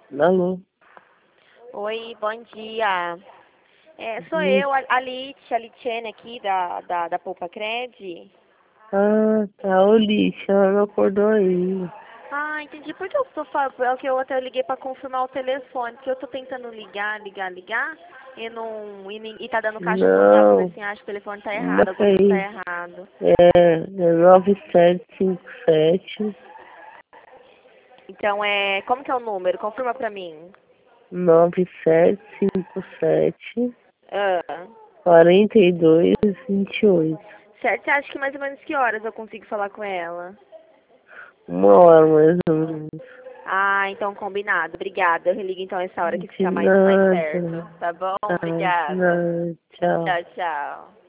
Alô? Oi, bom dia. Sou Ih, eu, a Litiane aqui da Poupa Cred. Ah, tá, ô lixo, ela não acordou ainda. Ah, entendi. Por que eu tô falando? Porque eu até liguei pra confirmar o telefone, porque eu tô tentando ligar e tá dando caixa total. Eu falei Não, assim, acho que o telefone tá errado, marca algum número tá aí. errado. É 9757 Como que é o número? Confirma pra mim. 9757 Ah, 4228. certo, você acha que mais ou menos que horas eu consigo falar com ela? 1 hora mais ou menos. Ah, então combinado. Obrigada. Eu religo então essa hora que De ficar mais perto. nada. Tá bom? Tá, de Obrigada. nada. Tchau. Tchau, tchau.